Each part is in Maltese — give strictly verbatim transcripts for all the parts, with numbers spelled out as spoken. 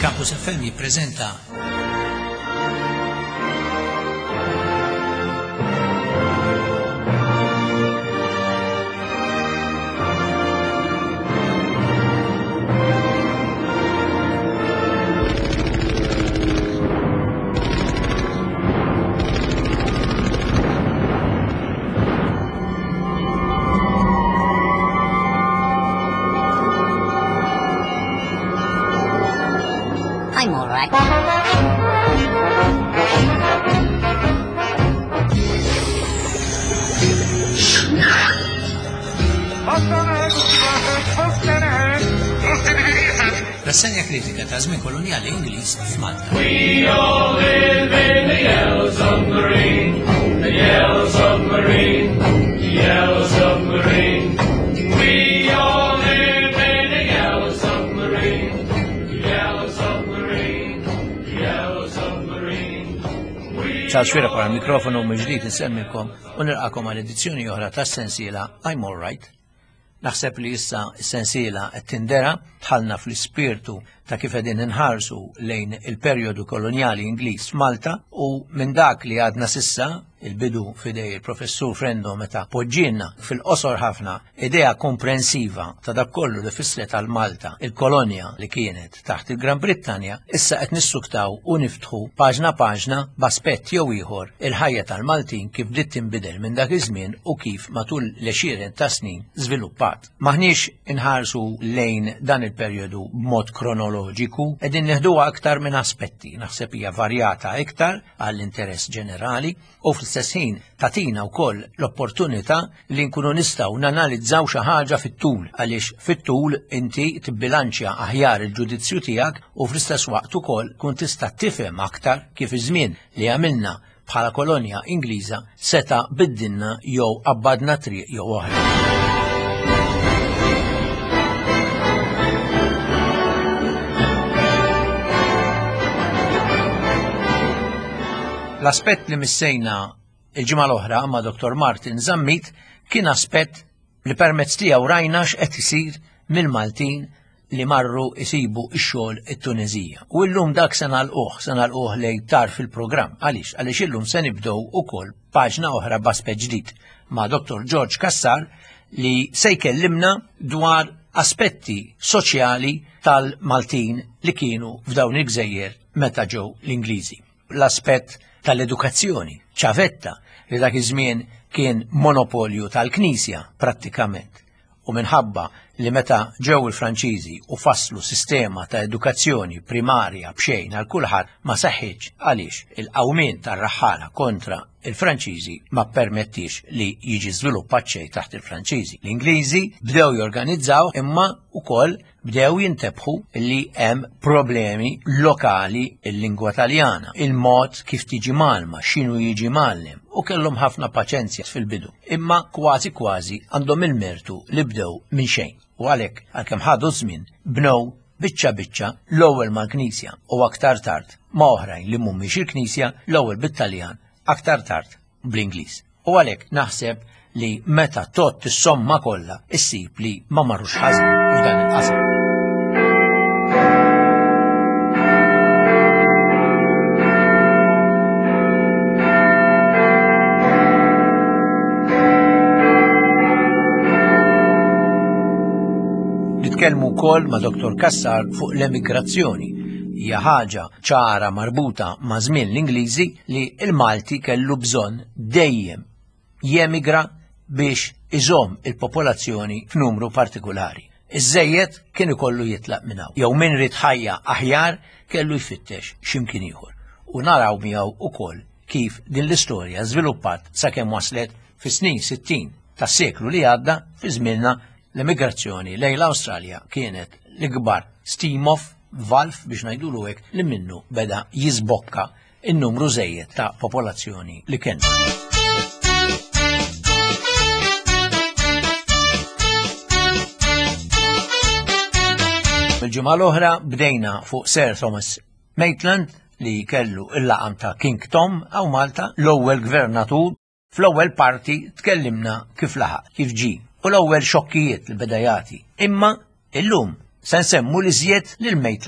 Campus F M jippreżenta I'm all right. Rassenja kritika ta' żmien kolonjali Ingliż f'Malta. We all live in the yellow submarine, the yellow submarine, the yellow submarine. We all live in the yellow submarine, the yellow submarine, the yellow submarine. ċal xwira para mikrofonu mġdijt nsemmilkom u nilqakom għal edizzjoni oħra ta' sensiela I'm All Right. Naħseb li issa sensiela qed tindera tħallna fl-ispirtu ta' kif qegħdin inħarsu lejn il-perjodu kolonjali Ingliż f'Malta u minn dak li għadna sissa il-bidu fidej il-professur Frendo meta poġġielna fil-qosor ħafna idea komprensiva ta' dak kollu li fissret għal Malta, il-kolonja li kienet taħt il-Gran Brittanja, issa qed nissuktaw u niftħu paġna paġna b'aspett jew ieħor il-ħajja tal-Maltin kif bdiet tinbidel minn dak iż-żmien u kif matul l-għexieren ta' snin żviluppat. Maħniex inħarsu lejn dan il-perjodu b'mod kronoloġiku, qegħdin neħduha aktar minn aspetti, naħseb hija varjata iktar għall-interess ġenerali u fl-istess ħin tatina wkoll l-opportunità li nkunu nistgħu nanalizzaw xi ħaġa fit-tul għaliex fit-tul inti tibbilanċja aħjar il-ġudizzju tiegħek u fl-istess waqt ukoll kun tista' tifhem aktar kif iż-żmien li għamilna bħala kolonja Ingliża seta' biddilna jew qabbadna triq jew oħra. L-aspett li missejna il-ġimgħa l-oħra ma' Doktor Martin Zammit kien aspett li permezz tiegħu rajna x'qed isir mill-Maltin li marru isibu x-xogħol it-Tunezija. U llum dak se nagħlquh, se nagħlquh lejn tar fil-programm. Għaliex? Għaliex illum se nibdew ukoll paġna oħra b'aspett ġdid ma' Doktor George Kassar li se jkellimna dwar aspetti soċjali tal-Maltin li kienu f'dawn il-gżejjer meta ġew l-Ingliżi. L-aspett tal-edukazzjoni, ċavetta li dak iż-żmien kien monopolju tal-Knisja prattikament. U minħabba li meta ġew il-Franċiżi u fasslu sistema ta' edukazzjoni primarja b'xejn għal kulħadd ma seħħitx għaliex il-qawmien tar-raħħala kontra il-Franċiżi ma permettix li jiġi żviluppat xejn taħt il-Franċiżi. L-Ingliżi bdew jorganizzaw imma wkoll bdew jintebħu li hemm problemi lokali il-lingwa Taljana, il-mod kif tiġi malma, x'inhu jiġi mallem u kellhom ħafna paċenzja fil-bidu. Imma kważi kważi għandhom il-mertu li bdew minn xejn. U għalhekk għalkemm ħadu żmien bnew biċċa biċċa l-ewwel mal-Knisja u aktar tard ma' oħrajn li mhumiex il-Knisja l-ewwel bit-Taljan aktar tard bl-Ingliż. U għalhekk naħseb li meta tot is-somma kollha issib li ma marrux ħażin f'dan il-qasam. Nitkellmu wkoll ma' Doktor Kassar fuq l-emigrazzjoni. Hija ħaġa ċara marbuta ma' żmien l-Ingliżi li l-Malti kellu bżonn dejjem jemigra biex iżomm il-popolazzjoni f'numru partikulari. Iż-żejjed kien ikollu jitlaq minn hawn. Jew min rid ħajja aħjar kellu jfittex x'imkien ieħor. U naraw miegħu wkoll kif din l-istorja żviluppat sakemm waslet fis-snin sittin tas-seklu li għadda fi żmienna l-emigrazzjoni lejn l-Awstralja kienet l-ikbar steam-off valf biex ngħidulu hekk li minnu beda jiżbokka in-numru żejjed ta' popolazzjoni li kien. Il-ġimgħa l-oħra bdejna fuq Sir Thomas Maitland li kellu il-laqam ta' King Tom għaw Malta l-ewwel gvernatur. Fl-ewwel parti tkellimna kif laħaq, kif ġi u l-ewwel xokkijiet l-bedajati. Imma illum se nsemmu li żjed lil Maitland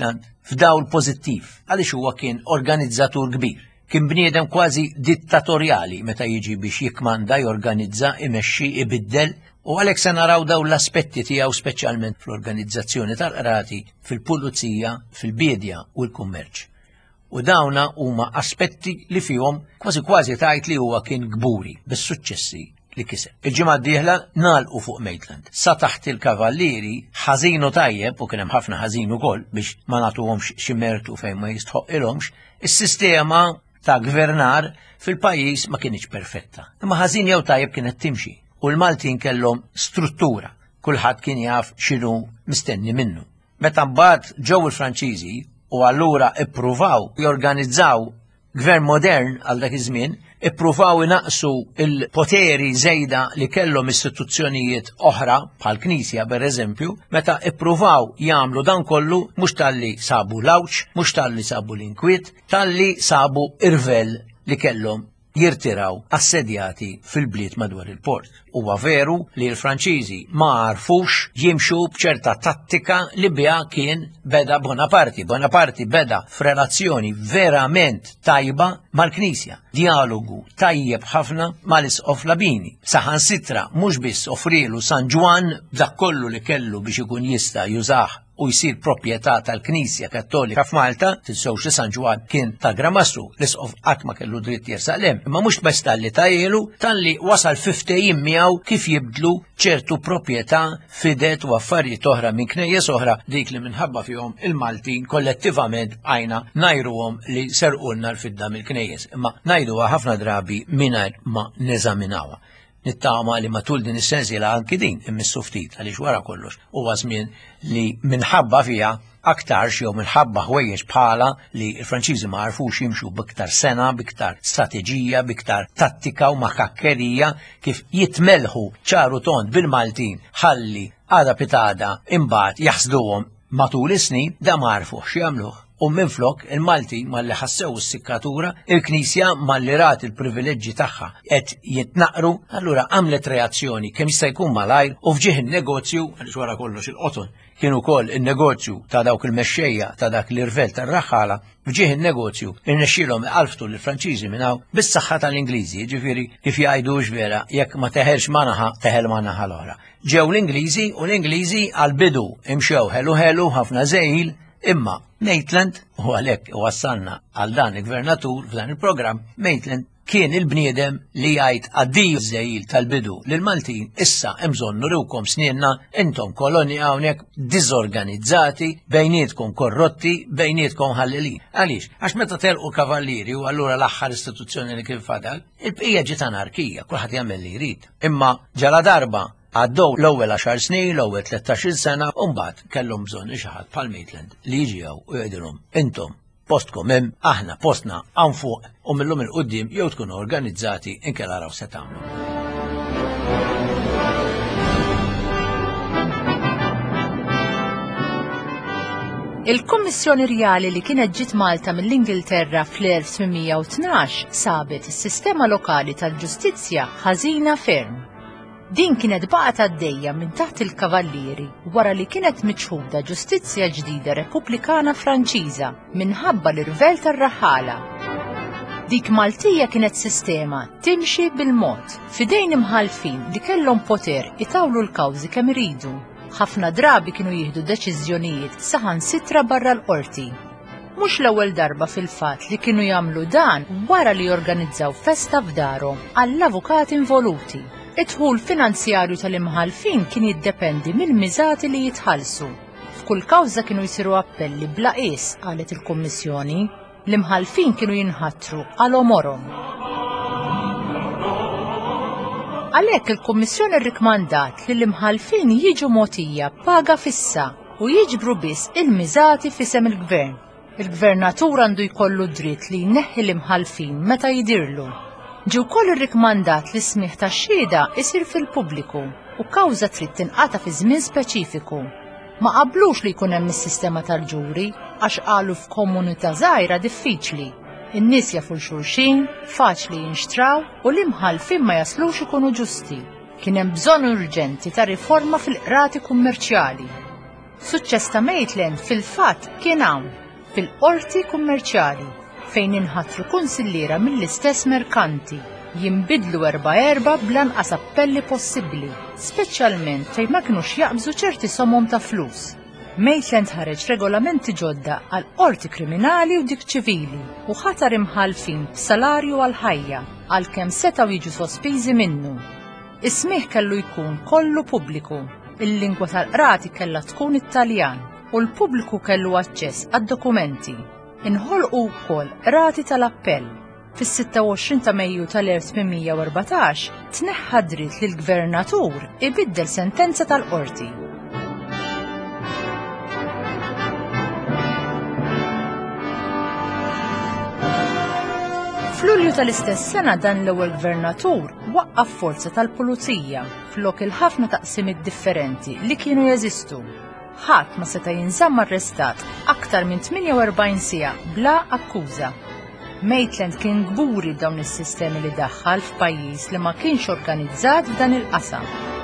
f'dawl pożittiv għaliex huwa kien organizzatur kbir. Kien bniedem kważi dittatorjali meta jiġi biex jikmanda, jorganizza, imexxi, ibiddel, u għalhekk se naraw dawn l-aspetti tiegħu speċjalment fl-organizzazzjoni tal-qrati, fil-pulizija, fil-bidja u l-kummerċ. U dawna huma aspetti li fihom kważi kważi tajt li huwa kien gburi bis-suċċessi li kiseb. Il-ġimgħa d-dieħla nagħlqu fuq Maitland. Sa taħt il-kavallieri ħażinu tajjeb u kien hemm ħafna ħażin ukoll biex ma nagħtuhomx xi mertu fejn ma jistħoqilhomx, is-sistema ta' gvernar fil-pajjiż ma kienx perfetta. Imma ħażin jew tajjeb kienet timxi u l-Maltin kellhom struttura. Kulħadd kien jaf x'inhu mistenni minnu. Meta mbagħad ġew il-Franċiżi u allura ippruvaw jorganizzaw gvern modern għal dak iż-żmien, ippruvaw inaqsu il-poteri żejda li kellhom istituzzjonijiet oħra bħal Knisja pereżempju, meta ippruvaw jagħmlu dan kollu mhux talli sabu lawċ, mhux talli sabu l-inkwiet, talli sabu irvel li kellhom jirtiraw assedjati fil-bliet madwar il-port. Huwa veru li l-Franċiżi ma għarfux jimxu b'ċerta tattika li biha kien beda Bonaparte. Bonaparte beda f'relazzjoni verament tajba mal-Knisja. Dialogu tajjeb ħafna mal-Isqof Labini. Saħansitra mhux biss offrilu San Ġwan dak kollu li kellu biex ikun jista' jużah u jsir proprjetà tal-Knisja Kattolika f'Malta, tinsewx li San Ġwan kien ta' Gramastru, l-Isqof qatt ma kellu dritt jersaqlem, imma mhux bes talli tajjelu, talli wasal fiftejjin miegħu kif jibdlu ċertu proprjetà fidet u affarijiet oħra minn knejjes oħra dik li minħabba fihom il-Maltin kollettivament għajna ngħiruhom li serqulna l-fidda mill-knejjes, imma ngħiduha ħafna drabi mingħajr ma neżaminawha. Nittama li matul din is-sensiela anki din immissu ftit għaliex wara kollox huwa żmien li minħabba fiha aktar jew minħabba ħwejjeġ bħala li l-Franċiżi ma għarfux jimxu biktar sena, biktar strateġija, biktar tattika u makakkerija kif jitmelħu ċaru tont bil-Maltin ħalli għada pitada imbagħad jaħsduhom matul is-snin da ma għarfux jagħmluh. U minflok il-Malti malli ħassew is-sikkatura, il-Knisja malli rat il-privileġġi tagħha qed jitnaqru, allura għamlet reazzjoni kemm jista' jkun malajr u fġieħ in-negozju għaliex wara kollox il-qoton kien ukoll in-negozju ta' dawk il-mexxejja ta' dak l-irvel tar-raħħala, fġieħ in-negozju irnexxielhom iqalftu lill-Franċiżi minn hawn bis-saħħa tal-Ingliżi, jiġifieri kif jgħidux vera jekk ma teħelx ma naħa teħel ma naħa l-oħra. Ġew l-Ingliżi u l-Ingliżi għall-bidu imxew ħelu ħelu ħafna żejjil. Imma Maitland, u għalhekk wassalna għal dan il-gvernatur f'dan il-programm, Maitland kien il-bniedem li jgħid għaddiju żejjil tal-bidu lil Maltin issa hemm bżonn nurewkom snienna intom kolonja hawnhekk diżorganizzati, bejnietkom korrotti, bejnietkom ħallelin. Għaliex? Għax meta telqu kavallieri u allura l-aħħar istituzzjoni li kien fadal, il-bqija ġiet anarkija, kulħadd jagħmel li jrid. Imma ġala darba għaddew l-ewwel għaxar snin, l-ewwel tlettax-il sena, u mbagħad kellhom bżonn xi ħadd bħal Maitland li jiġew u jgħidilhom intom postkom hemm aħna postna hawn fuq u millum il-qudiem jew tkunu organizzati inkella raw se tagħmlu. Il-Kummissjoni Rjali li kienet ġiet Malta mill-Ingilterra fl-elf tminmija u tnax sabet is-sistema lokali tal-ġustizzja ħażina ferm. Din kienet baqgħet għaddejja minn taħt il-kavallieri wara li kienet miċħuda ġustizzja ġdida Repubblikana Franċiża minħabba l-irvel tar-raħħala. Dik Maltija kienet sistema timxi bil-mod f'idejn imħalfin li kellhom poter itawlu l-kawżi kemm iridu. Ħafna drabi kienu jieħdu deċiżjonijiet saħansitra barra l-qorti. Mhux l-ewwel darba fil-fatt li kienu jagħmlu dan wara li jorganizzaw festa f'darhom għall-avukati involuti. Id-dħul finanzjarju tal-imħalfin kien jiddependi mill-miżati li jitħallsu. F'kull kawża kienu jsiru appelli bla qies qalet il-Kummissjoni, l-imħalfin kienu jinħattru għal omorhom. Għalhekk il-Kummissjoni rrikmandat li l-imħalfin jiġu mogħtija paga fissa u jiġbru biss il-miżati f'isem il-Gvern. Il-Gvernatur għandu jkollu dritt li jneħħi l-imħalfin meta jidirlu. Ġew ukoll irrikmandat li smigħ tax-xhieda isir fil-pubbliku u kawża trid tinqata fi żmien speċifiku. Ma qablux li jkun hemm is-sistema tal-ġuri għax qalu f'komunità żgħira diffiċli. In-nies jafu l-xulxin, faċli jinxtraw u l-imħalfin ma jaslux ikunu ġusti. Kien hemm bżonn urġenti ta' riforma fil-qrati kummerċjali. Suċċess ta' Maitland fil-fatt kien hawn. fil-qorti kummerċjali fejn inħattru kunsilliera mill-istess merkanti jinbidlu erba' erba' blanqas appelli possibbli, speċjalment fejn ma kinux jaqbżu ċerti somom ta' flus. Maitland ħareġ regolamenti ġodda għal qorti kriminali u dik ċivili u ħatar imħalfin b'salarju għal ħajja għalkemm setgħu jiġu sospiżi minnu. Is-smigħ kellu jkun kollu pubbliku, il-lingwa tal-qrati kellha tkun It-Taljan u l-pubbliku kellu aċċess għad-dokumenti. Inħolqu wkoll rati tal-appell. Fis-sitta u għoxrin ta' Mejju tal-elf tminmija u erbatax tneħħa dritt li l-gvernatur ibiddel sentenza tal-qorti. F'Lulju tal-istess sena dan l-ewwel gvernatur waqqaf forza tal-pulizija flok il-ħafna taqsimiet differenti li kienu jeżistu. Ħadd ma seta' jinżamm arrestat aktar minn tminja u erbgħin siegħa bla akkuża. Maitland kien gburi dawn is-sistemi li daħħal f'pajjiż li ma kienx organizzat f'dan il-qasam.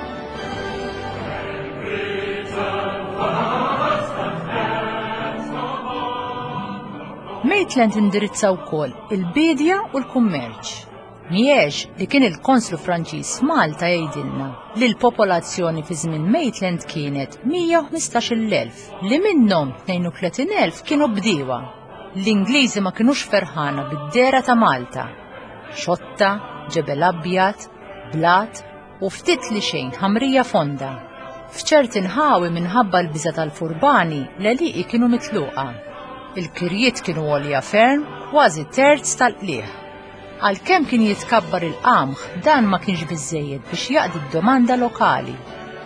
Maitland indirizza wkoll il-bidja u l-kummerċ. Miex li kien il-konslu Franċiż f'Malta jgħidilna li l-popolazzjoni fi żmien Maitland kienet mija u ħmistax-il elf li minnhom tnejn u tletin elf kienu bdiewa. L-Ingliżi ma kinux ferħana bid-dera ta' Malta. Xotta, ġebel abjad, blat u ftit li xejn ħamrija fonda. F'ċerti nħawi minħabba l-biża tal-furbani l-għeliqi kienu mitluqa. Il-kirjiet kienu għolja ferm kważi terz tal-qlieħ. Għalkemm kien jitkabbar il-qamħ, dan ma kienx biżżejjed biex jaqdi d-domanda lokali.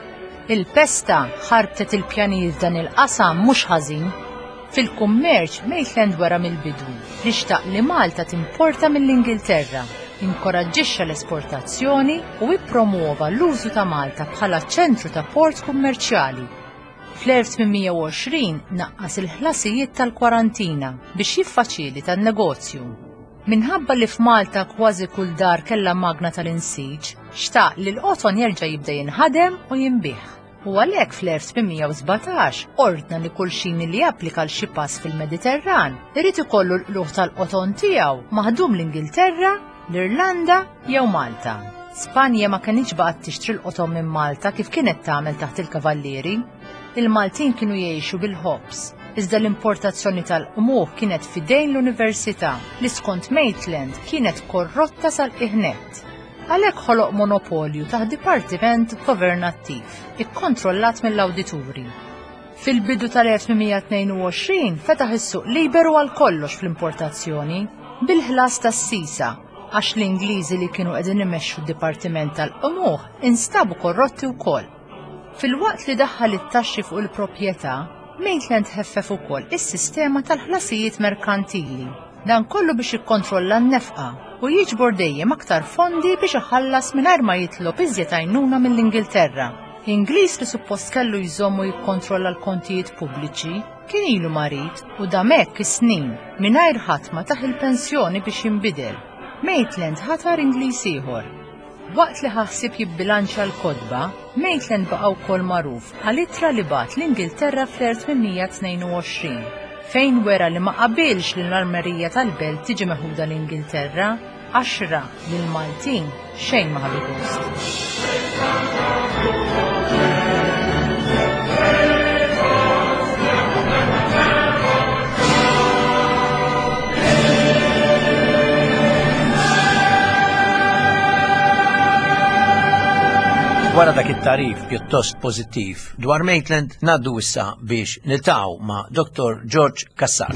Il-pesta ħarbtet il-pjanijiet f'dan il-qasam mhux ħażin. Fil-kummerċ Maitland wara mill-bidu li xtaq li Malta timporta mill-Ingilterra, inkoraġġixxa l-esportazzjoni u ippromuova l-użu ta' Malta bħala ċentru ta' port kummerċjali. Fl-elf tminmija u għoxrin naqqas il-ħlasijiet tal-kwarantina biex jiffaċilita n-negozju. Minħabba li f'Malta kważi kull dar kellha magna tal-insiġ, xtaq li l-qoton jerġa' jibda jinħadem u jinbih. U għalhekk fl-elf tminmija u sbatax ordna li kull xini li japplika l xi pass fil-Mediterran irid ikollu l-qluħ tal-qoton tiegħu maħdum l-Ingilterra, l-Irlanda jew Malta. Spanja ma kinitx baqgħet tixtri l-qoton minn Malta kif kienet tagħmel taħt il-kavallieri. Il-Maltin kienu jgħixu bil-ħobs, iżda l-importazzjoni tal-qmuħ kienet fidejn l-Università li skont Maitland kienet korrotta sal-iħnet. Għalhekk ħoloq monopolju taħt dipartiment governattiv, ikkontrollat mill-awdituri. Fil-bidu tal-elf tminmija tnejn u għoxrin fetaħ is-suq liberu għal kollox fl-importazzjoni bil-ħlas tas-sisa għax l-Ingliżi li kienu qegħdin imexxu d-dipartiment tal-qmuħ instabu korrotti wkoll. Fil-waqt li daħħal it-taxxi fuq il-proprjetà, Maitland ħeffef ukoll is-sistema tal-ħlasijiet merkantili. Dan kollu biex ikkontrolla n-nefqa u jiġbor dejjem aktar fondi biex iħallas mingħajr ma jitlob iżjed għajnuna mill-Ingilterra. Ingliż li suppost kellu jżommu jikkontrolla l-kontijiet pubbliċi kien ilu marit u damek is-snin mingħajr ħatma taħ il-pensjoni biex jinbidel. Maitland ħatar Ingliż ieħor. Waqt li ħaħsib jibbilanċa l-kodba, Maitland baqa' wkoll magħruf għal-ittra li bagħat l-Ingilterra fl-elf tminmija tnejn u għoxrin, fejn wera li ma qabilx li l-armerija tal-belt tiġi meħuda l-Ingilterra, għaxra lil Maltin xejn ma ħadu gost. Wara dak it-tarif pjuttost pożittiv dwar Maitland ngħaddu issa biex niltaqgħu ma' Doktor George Cassar.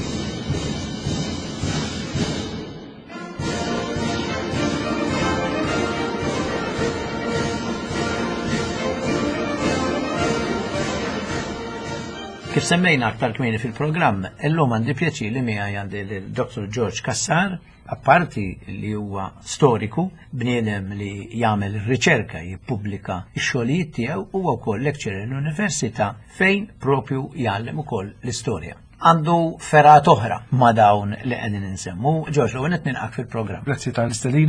Kif semmejna aktar kmieni fil-programm, illum għandi pjaċir li miegħi għandi l-Doktor George Cassar, apparti li huwa storiku, bniedem li jagħmel riċerka jippubblika x-xogħlijiet tiegħu huwa wkoll lecturer l-Università fejn propju jgħallem ukoll l-istorja. Għandu ferat oħra ma' dawn li qegħdin insemmu. George, l-ewwel qed nilqak fil-programm. Grazzi tal-istelina.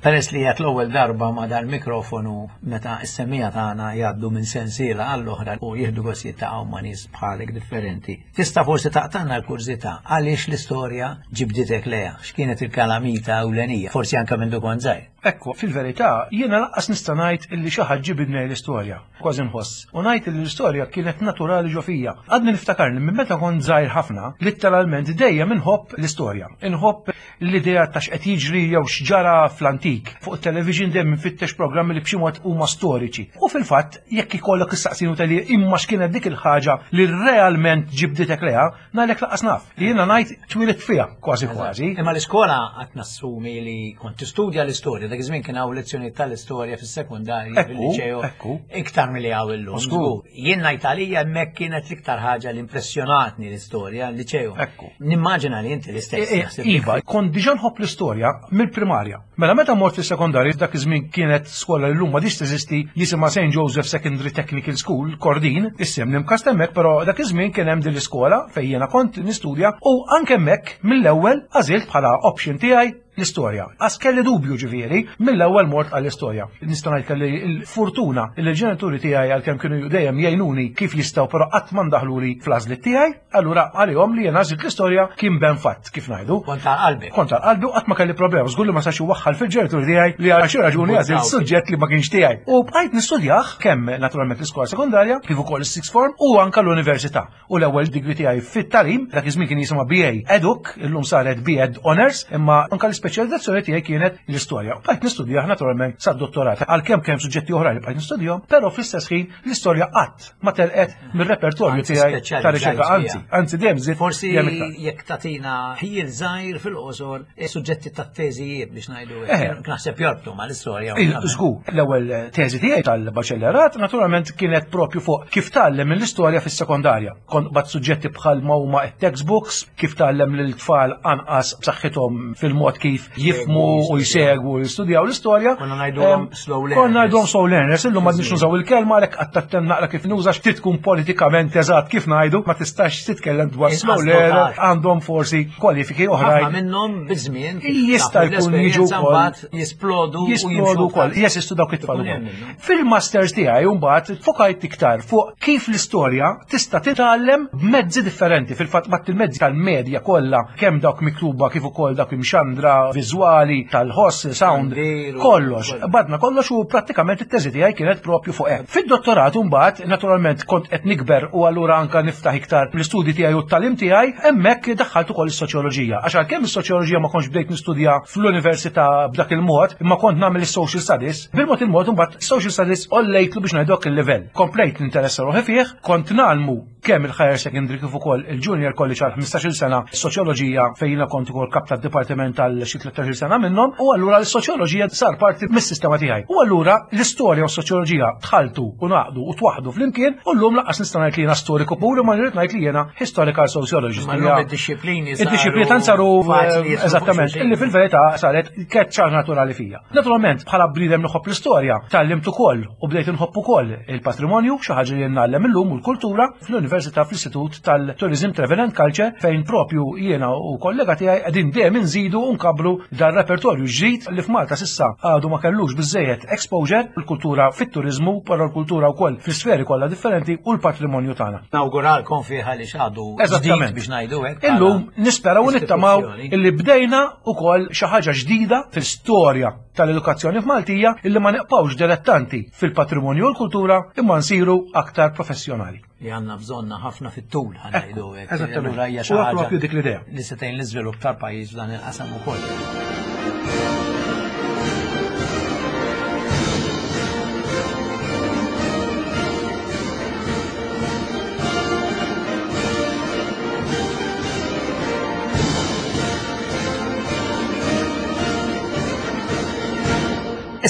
Peress li jgħat l-ewwel darba ma dal-mikrofonu meta s-semmija tagħna jgħaddu minn sensiela għall-oħra u jieħdu gost jittaqgħu ma' nies bħalek differenti. Tista' forsi taqtanna l-kurżità għaliex l-istorja ġibditek leha, x'kienet il-kalamita ewlenija, forsi anke minn dukun żgħir. Ekku, fil-verità, jiena laqqas nista' ngħid illi xi ħadd ġibidni l-istorja, kważi nħoss. U ngħid li l-istorja kienet naturali ġo fija. Għadni niftakarni minn meta kont żgħir ħafna, litteralment dejjem inħobb l-istorja. Inħobb l-idea ta' x'qed jiġri jew x'ġara fl-antik. Fuq it-television dejjem infittex programmi li b'xi mod huma storiċi. U fil-fatt, jekk ikollok issaqsinu tal imma x'kienet dik il-ħaġa li realment ġibditek leha, ngħidlek laqqas naf. Jiena ngħid twilet fiha kważi kważi. Imma l-iskola qed nassumi li kont tistudja l-istorja. Dak iż-żmien kien hawn lezzjoni tal-istorja fis-sekundarji fil-liċew iktar milli hawn illum. Jien ngħid għalija hemmhekk kienet l-iktar ħaġa li impressjonatni l-istorja l-liċew. Nimmaġina li inti l-istess. Iva, kont diġà nħobb l-istorja mill-primarja. Mela meta mort fis-sekundarji dak iż-żmien kienet skola li llum ma diġ teżisti jisimha Saint Joseph Secondary Technical School, Kordin, isem nimkast hemmhekk, però dak iż-żmien kien hemm din l-iskola fejn jiena kont nistudja u anke hemmhekk mill-ewwel għażilt bħala option tiegħi l-istorja. Għas kelli dubju ġifieri mill-ewwel mort għall-istorja. Nista' ngħid kelli l-fortuna li l-ġenituri tiegħi għalkemm kienu dejjem jgħinuni kif jistgħu però qatt ma ndaħluli fl-għażliet tiegħi, allura għalihom li jien għażilt l-istorja kien ben fatt kif ngħidu. Kont tal-qalbi. Kont tal-qalbi u qatt ma kelli problema. Żgur li ma sax iwaħħal fil-ġenituri tiegħi li għal xi raġuni għażilt suġġett li ma kienx tiegħi. U bqajt nistudjah kemm naturalment l-iskola sekondarja kif ukoll is-sixth form u anke l-università. U l-ewwel degree tiegħi fit-talim dak iż-żmien kien jisimha B A Eduk, illum saret B Ed Honors, imma anke l-ispeċjalizzazzjoni tiegħi kienet l-istorja. Bqajt nistudjah naturalment sad-dottorat għalkemm kemm suġġetti oħra li bqajt nistudjahom, però fl-istess ħin l-istorja qatt ma telqet mir-repertorju tiegħi ta' riċerka, anzi, anzi dejjem żied. Forsi jekk tagħtina ħin żgħir fil-qosor is-suġġetti tat-teżijiet biex ngħidu hekk naħseb jorbtu mal-istorja. Żgur, l-ewwel teżi tiegħi tal-baċellerat naturalment kienet propju fuq kif tgħallem mill-istorja fis-sekondarja. Kont bad suġġetti bħal ma huma textbooks, kif tgħallem lill-tfal anqas b'saħħithom fil-mod kif jifmu u jsegwu jistudjaw l-istorja. Konna ngħidulhom slow learners. Konna ngħidulhom slow learners, illum m'għadniex nużaw il-kelma għalhekk qatt tattem naqra kif nużax trid tkun politikament eżatt kif ngħidu, ma tistax titkellem dwar slow learner għandhom forsi kwalifiki oħrajn. Ħafna minnhom biż-żmien jista' jkun jiġu wkoll jisplodu jisplodu wkoll jesistu dawk it-tfal. Fil-masters tiegħi mbagħad fokajt iktar fuq kif l-istorja tista' titgħallem b'mezzi differenti. Fil-fatt mat il-mezzi tal-medja kollha kemm dawk miktuba kif ukoll dawk imxandra viżwali tal-ħoss, sound, kollox. Badna kollox u prattikament it-teżi tiegħi kienet propju fuq hekk. Fid-dottorat mbagħad naturalment kont qed nikber u allura anke niftaħ iktar l-istudji tiegħi u t-tagħlim tiegħi, hemmhekk daħħalt ukoll is-soċjoloġija. Għax għalkemm is-soċjoloġija ma kontx bdejt nistudja fl-università b'dak il-mod, imma kont nagħmel is-social studies. Bil-mod il-mod imbagħad social studies ollejtlu biex ngħidu il-livell. Komplejt l-interess ruħi fih, kont nagħmlu kemm il-higher secondary kif ukoll il-junior college għal ħmistax-il sena soċjoloġija fejn kont ukoll kap tad-dipartiment għal xi tlettax-il sena minnhom u allura l-soċjoloġija sar parti mis-sistema tiegħi. U allura l-istorja u s-soċjoloġija tħaltu u naqdu u twaħdu flimkien u llum laqqas nista' ngħid li jiena storiku pur ma nrid ngħid li jiena historical sociologist. Id-disciplini id-disciplini saru eżattament illi fil-verità saret keċċar naturali fija. Naturalment bħala bniedem nħobb l-istorja tallimt ukoll u bdejt inħobb ukoll il-patrimonju xi ħaġa li nagħlem illum u l-kultura fl-Università fl-Istitut tal-Tourism Travel and Culture fejn propju jiena u kollega tiegħi qegħdin dejjem inżidu u nkabru dar-repertorju ġdid li f'Malta s'issa għadu ma kellux biżejjed exposure l-kultura fit-turiżmu però l-kultura wkoll fl-sferi kollha differenti u l-patrimonju tagħna. Nawguralkom fih għaliex għadu eżattament biex ngħidu hekk. Illum nisperaw u nittamaw illi bdejna wkoll xi ħaġa ġdida fil-storja tal-edukazzjoni f'Maltija illi ma neqpawx dilettanti fil-patrimonju u l-kultura imma nsiru aktar professjonali. Li għandna bżonna ħafna fit-tul ħanajdu hekk. Eżattament. U propju dik l-idea. Li se tgħin l-iżvilupp tal-pajjiż f'dan il-qasam ukoll.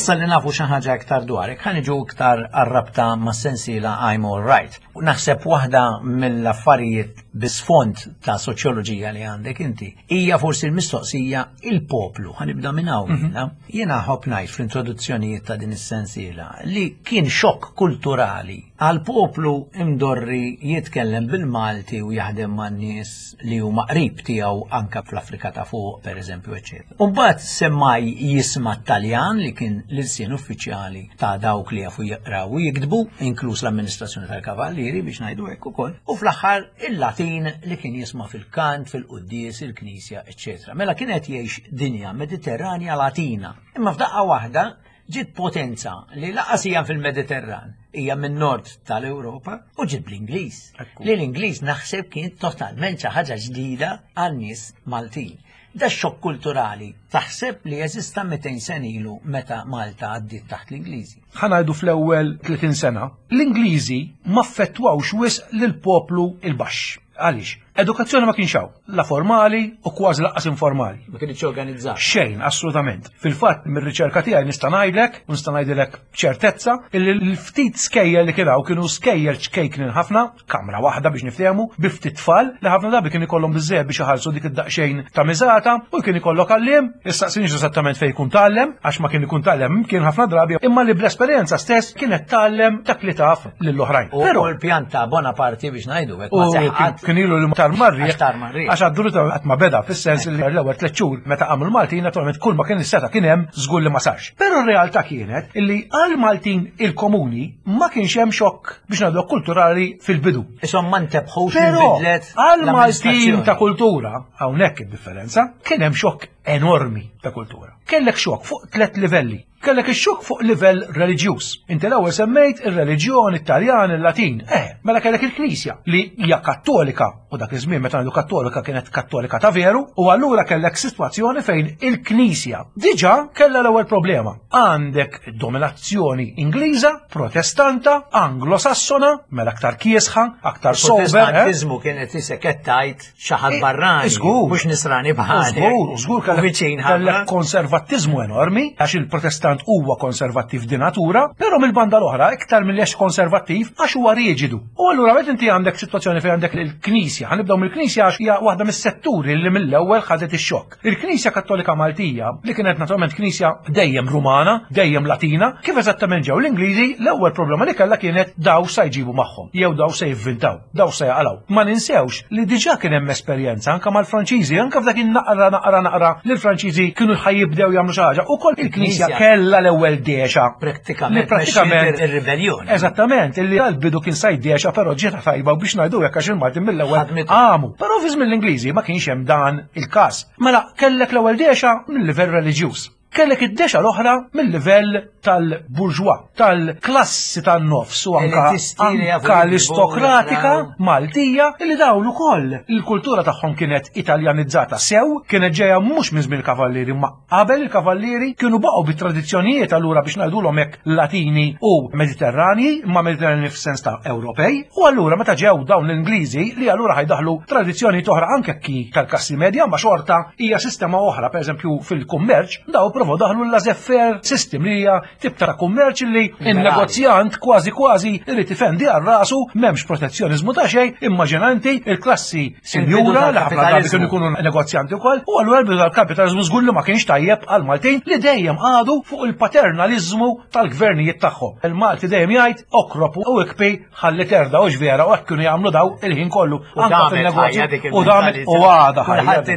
Issa li nafu xi ħaġa iktar dwarek, ħan iġu iktar arrabta ma' sensiela I'm all right. U naħseb waħda mill-affarijiet bisfond ta' soċjoloġija li għandek inti hija forsi l-mistoqsija il-poplu. Ħanibda minn hawn. Jiena ħobb ngħid fl-introduzzjonijiet ta' din is-sensiela li kien xokk kulturali għal poplu imdorri jitkellem bil-Malti u jaħdem man nies li huma qrib tiegħu anke fl-Afrika ta' fuq pereżempju eċetera. U mbagħad semmaj jisma' Taljan li kien l-sien uffiċjali ta' dawk li jafu jaqraw u jikdbu, inkluż l-amministrazzjoni tal-kavallieri biex ngħidu hekk ukoll, u fl-aħħar il-Latin li kien jisma' fil-kant, fil-quddies, il-Knisja, eċetera. Mela kien qed jgħix dinja Mediterranja Latina. Imma f'daqqa waħda ġiet potenza li laqas hija fil-Mediterran hija min-nord tal-Ewropa u ġiet bl-Ingliż. Li l-Ingliż naħseb kien totalment xi ħaġa ġdida għan-nies Maltin. Da xokk kulturali taħseb li jeżista metejn sen ilu meta Malta għaddiet taħt l-Ingliżi. Ħanajdu fl-ewwel tletin sena, l-Ingliżi ma ffettwawx wisq lill-poplu il-baxx. Għaliex? Edukazzjoni ma kienx hawn, la formali u kważi laqqas informali. Ma kienx organizzat. Xejn, assolutament. Fil-fatt mir-riċerka tiegħi nista' ngħidlek, u nista' ngħidilek ċertezza, illi l-ftit skejjel li kienu kienu skejjel ċkejknin ħafna, kamra waħda biex niftehmu, bi ftit tfal li ħafna drabi kien ikollhom biżżejjed biex iħallsu dik id-daqsxejn ta' miżata u kien ikollok għalliem, issaqsinix eżattament fejn jkun tallem, għax ma kien ikun tallem kien ħafna drabi, imma li bl-esperjenza stess kienet tallem dak li taf lill-oħrajn. Però l-pjanta Bonaparte biex ngħidu hekk ma seħħat. Kien ilu li tar marriħ, għax għaddu għat ma beda fis-sens li l-ewwel tliet xhur meta għamlu l-Maltin naturalment kull ma kien is-seta kien hemm żgur li ma sarx. Però r-realtà kienet illi għal Maltin il-komuni ma kienx hemm xokk biex ngħidu kulturali fil-bidu. Isom ma ntebħux il-bidlet. Għal Maltin ta' kultura hawnhekk id-differenza kien hemm xokk enormi ta' kultura. Kellek xokk fuq tliet livelli. Kellek ix-xokk fuq livell reliġjuż. Inti l-ewwel semmejt ir-reliġjon Italjan, il-Latin. Eh, mela kellek il-Knisja li hija Kattolika u dak iż-żmien meta ngħidu Kattolika kienet Kattolika ta' veru, u allura kellek sitwazzjoni fejn il-Knisja diġà kellha l-ewwel problema. Għandek dominazzjoni Ingliża, Protestanta, Anglosassona, mela aktar kiesħa, aktar sober. Il-Protestantizmu kienet isek qed tgħid xi ħadd barrani, mhux nisrani bħalek. Żgur, żgur kellek konservattiżmu enormi għax il-Protestant huwa konservattiv di natura, però mill-banda l-oħra iktar mill-lex konservattiv għax huwa riġidu. U allura meta inti għandek sitwazzjoni fejn għandek il-Knisja, ħanibdew mill-Knisja għax hija waħda mis-setturi li mill-ewwel ħadet ix-xokk. Il-Knisja Kattolika Maltija li kienet naturalment Knisja dejjem Rumana, dejjem Latina, kif eżattament ġew l-Ingliżi, l-ewwel problema li kellha kienet daw se jġibu magħhom, jew daw se jivvintaw, daw se jaqalaw. Ma ninsewx li diġà kien hemm esperjenza anke mal-Franċiżi, anke f'dak in-naqra naqra naqra li l-Franċiżi kienu ħajjibdew jagħmlu xi ħaġa, ukoll il-Knisja kellha l-ewwel dexa. Prattikament prattikament ir-ribellioni. Eżattament, illi għal-bidu kien sajt dexa, però ġieta tajba biex ngħidu hekk għax il-Maltin mill-ewwel għamu. Però fiż mill-Ingliżi ma kienx hemm dan il-każ. Mela kellek l-ewwel dexa mill-livell reliġjuż. Kellek id-dexa l-oħra mill-livell tal-burġwa, tal-klassi tan-nofs u anka l-istokratika Maltija li dawn ukoll il-kultura tagħhom kienet italjanizzata sew, kienet ġejja mhux minn żmien il-kavallieri, ma qabel il-kavallieri kienu baqgħu bit-tradizzjonijiet allura biex ngħidulhom hekk Latini u Mediterranji, ma Mediterranji f'sens ta' Ewropej, u allura meta ġew dawn l-Ingliżi li allura ħajdaħlu tradizzjoni oħra anke ki tal-kassi medja ma xorta hija sistema oħra, pereżempju fil-kummerċ, daw provu daħlu l-laissez-faire system li hija tip ta' kummerċ li il-negozjant kważi kważi irid ifendi għal rasu m'hemmx protezzjoniżmu ta' xejn, immaġinanti il-klassi sinjura li ħafna drabi kienu jkunu negozjanti wkoll, u allura l-bidu tal-kapitaliżmu żgur li ma kienx tajjeb għal Maltin li dejjem għadu fuq il-paternaliżmu tal-gvernijiet tagħhom. Il-Malti dejjem jgħid okrob u ikpi ħalli terda u ġvera u hekk kienu jagħmlu daw il-ħin kollu anke fin-negozju u damet u għada ħajja.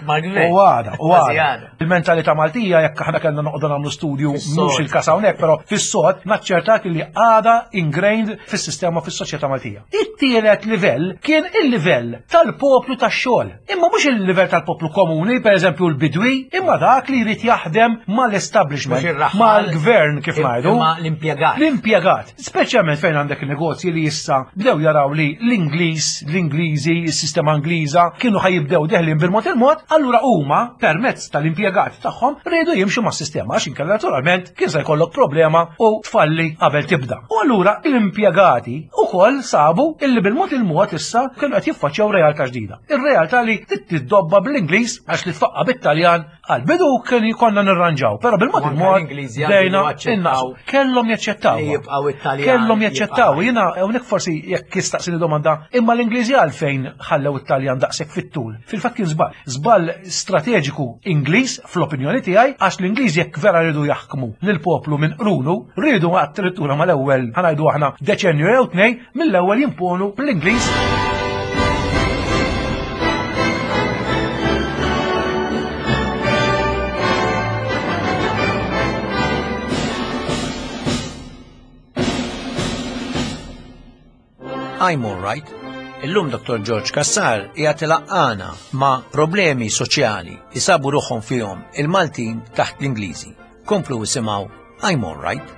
U għada, u għada. Il-mentalità Maltija jekk aħna kellna noqogħdu nagħmlu studju mhux il-każ hawnhekk, però fis-sod naċċertak li għada ingrained fis-sistema fis-soċjetà Maltija. It-tielet livell kien il-livell tal-poplu tax-xogħol. Imma mhux il-livell tal-poplu komuni, pereżempju l-bidwi, imma dak li jrid jaħdem mal-establishment, mal-gvern kif ngħidu. L-impjegat. L-impjegat. Speċjalment fejn għandek negozji li issa bdew jaraw li l-Ingliż, l-Ingliżi, is-sistema Ingliża kienu ħajibdew deħlin bil-mod il-mod, allura huma permezz tal-impjegat tagħhom rridu jimxu mas-sistema għax inkella naturalment kien se jkollok problema u tfalli qabel tibda. U allura l-impjegati ukoll sabu illi bil-mod il-mod issa kienu qed jiffaċċjaw realtà ġdida. Ir-realtà li tiddobba bl-Ingliż għax li tfaqqa bit-Taljan għal-bidu kien jkollna nirranġaw, però bil-mod il-mod dejna innaqsu. Kellhom jaċċettaw. Kellhom jaċċettaw. Jiena hawnhekk forsi jekk jistaqsini domanda imma l-Ingliżi għalfejn ħallew it-Taljan daqshekk fit-tul. Fil-fatt kien żball. Żball strateġiku Ingliż fl-opinjoni tiegħi għax l-Ingliż jekk vera rridu jaħkmu lill-poplu minn qrunu, rridu għat-trittura mal-ewwel ħanajdu aħna deċenju jew tnej mill-ewwel jimponu bl-Ingliż. I'm all right. Illum Doktor George Kassar qiegħed ilaqqana ma' problemi soċjali li sabu ruħhom fihom il-Maltin taħt l-Ingliżi. Komplu isimgħu I'm all right.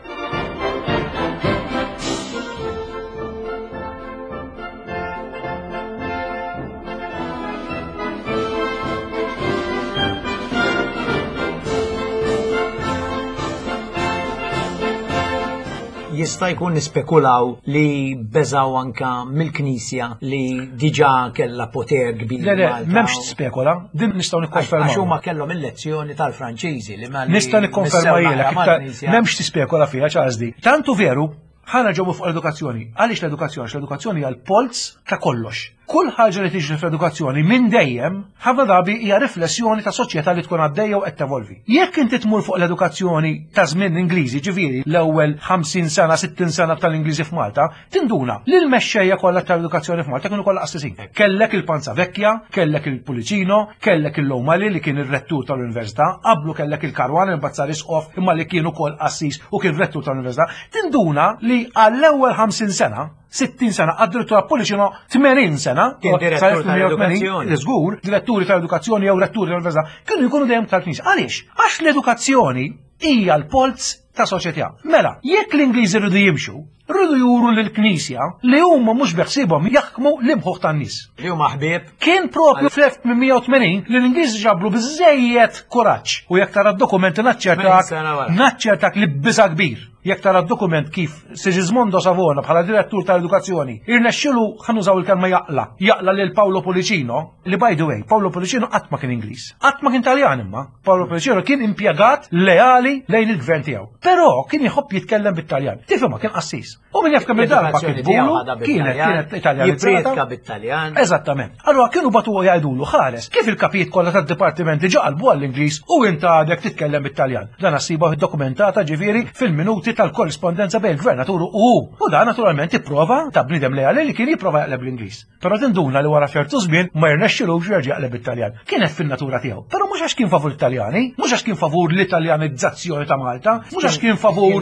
Jista' jkun nispekulaw li beżaw anka mill-Knisja li diġà kellha poter kbir. Le le, m'hemmx tispekula, din nistgħu nikkonfermaw. Għax huma kellhom il-lezzjoni tal-Franċiżi li ma nista' nikkonferma jielek m'hemmx tispekula fiha ċażdi. Tantu veru ħana ġebu fuq l-edukazzjoni. Għaliex l-edukazzjoni? L-edukazzjoni hija l-polz ta' kollox. Kull ħaġa li tiġri fl-edukazzjoni minn dejjem ħafna drabi hija riflessjoni ta' soċjetà li tkun għaddejja u qed tevolvi. Jekk inti tmur fuq l-edukazzjoni ta' żmien Ingliżi, ġifieri l-ewwel ħamsin sena, sittin sena tal-Ingliżi f'Malta, tinduna li l-mexxejja kollha tal-edukazzjoni f'Malta kienu kollha qassisin. Kellek il-Panza Vecchia, kellek il-Pulicino, kellek il-Lomali li kien ir-rettur tal-Università, qablu kellek il-Karwan il-Bazzaris Qof imma li kienu kol assis u kien rettur tal-Università. Tinduna li għall-ewwel ħamsin sena sittin sena, għad-direttura Pulicino tmenin sena, direttur tal-edukazzjoni. Żgur, diretturi tal-edukazzjoni jew retturi tal-Università, kienu jkunu dejjem tal-Knisja. Għaliex? Għax l-edukazzjoni hija l-polz ta' soċjetà. Mela, jekk l-Ingliżi rridu jimxu, rridu juru lill-Knisja li huma mhux beħsibhom jaħkmu l-imħuħ tan-nies. Li huma ħbieb. Kien propju fl-elf tminmija u tmenin li l-Ingliżi ġabru biżejjed kuraġġ. U jekk tara d-dokumenti naċċertak, naċċertak li biża' kbir. Jekk tara d-dokument kif Sigismondo Savona bħala direttur tal-edukazzjoni irnexxielu ħanużaw il-kelma jaqla, jaqla lil Paolo Pulicino, li by the way, Paolo Pulicino qatt ma kien Ingliż. Qatt ma kien Taljan imma. Paolo Pulicino kien impjegat leali lejn il-gvern tiegħu. Però kien jħobb jitkellem bit-Taljan. Tifhimha kien qassis. U min jaf kemm il-darba kitbulu kienet kienet Italjan. Jippretka bit-Taljan. Eżattament. Allura kienu batu jgħidulu ħares kif il-kapijiet kollha tad-dipartimenti ġaqalbu għall-Ingliż u inta għadek titkellem bit-Taljan. Dan assiba dokumentata ġifieri fil-minuti tal-korrispondenza bejn il-gvernatur u u dan naturalment ipprova ta' bniedem leali li kien jipprova jaqleb l-Ingliż. Però tinduna li wara fertu żmien ma jirnexxilux jerġa' jaqleb it-Taljan. Kienet fin-natura tiegħu. Però mhux għax kien favur it-Taljani, mhux għax kien favur l-Italjanizzazzjoni ta' Malta, mhux għax kien favur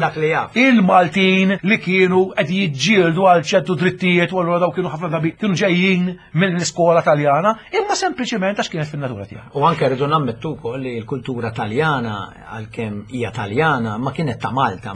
il-Maltin li kienu qed jiġġieldu għal ċertu drittijiet u allura daw kienu ħafna drabi kienu ġejjin mill-iskola Taljana, imma sempliċement għax kienet fin-natura tiegħu. U anke rridu nammettu wkoll li l-kultura Taljana għalkemm hija Taljana ma kienet ta' Malta.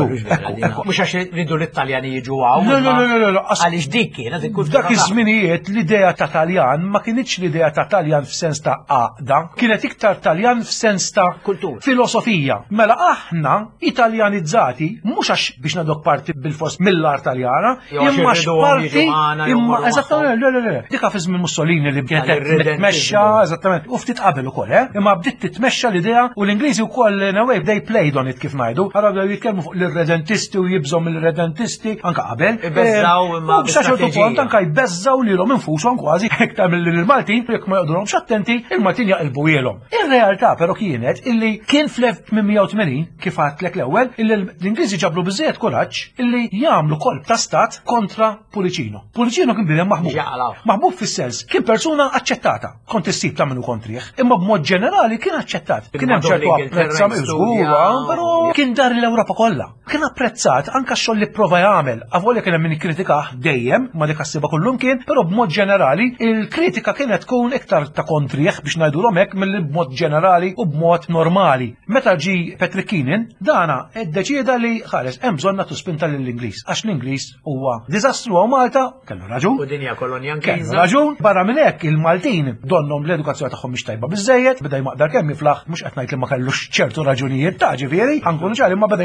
Mhux għax rridu l-Italjani jiġu hawn. Għaliex dik kienet il-kultura. Dak iż-żminijiet l-idea ta' Taljan ma kienitx l-idea ta' Taljan f'sens ta' għaqda, kienet iktar Taljan f'sens ta' kultura, filosofija. Mela aħna Italjanizzati mhux għax biex nadok parti bil-fors mill-art Taljana, imma x'parti imma eżattament le le le. Dika fi żmien Mussolini li bdiet tmexxa eżattament u ftit qabel ukoll, eh? Imma bdiet titmexxa l-idea u l-Ingliżi wkoll nawej they played on it kif ngħidu. Ara bdew jitkellmu fuq l-irredentisti u jibżhom il-redentisti anke qabel. Ibeżżaw imma b'ċertu punt anke jbeżżaw lilhom infushom kważi iktar mill-Maltin jekk ma jqdurhomx attenti il-Maltin jaqilbu ilhom. Ir-realtà però kienet illi kien fl-elf tminmija u tmenin kif għadlek l-ewwel illi l-Ingliżi ġabru biżżejjed kuraġġ illi jagħmlu kolb ta' stat kontra Pulicino. Pulicino kien bidem maħbub. Maħbub fis-sens kien persuna aċċettata. Kont issib ta' minnu kontrih, imma b'mod ġenerali kien aċċettat. Kien hemm ċertu apprezzament żgura, però kien dar l-Ewropa kollha. Kien apprezzat anke x-xogħol li pprova jagħmel. Avolja kien hemm min ikkritikah dejjem, ma dik assiba kullum kien, però b'mod ġenerali il-kritika kienet tkun iktar ta' kontrih biex ngħidulhom hekk milli b'mod ġenerali u b'mod normali. Meta ġi Patrick Keenan, dana iddeċieda li ħares hemm bżonn nagħtu spinta lill-Ingliż għax l-Ingliż huwa diżastru għaw Malta, kellu raġun. U dinja kolonja Kellu raġun, barra minn hekk il-Maltin donhom l-edukazzjoni tagħhom mhix tajba biżejjed, beda jmaqdar kemm jiflaħ mhux qed ngħid li ma kellux ċertu raġunijiet ta' ġifieri, ankunu ċari ma beda jmaqdar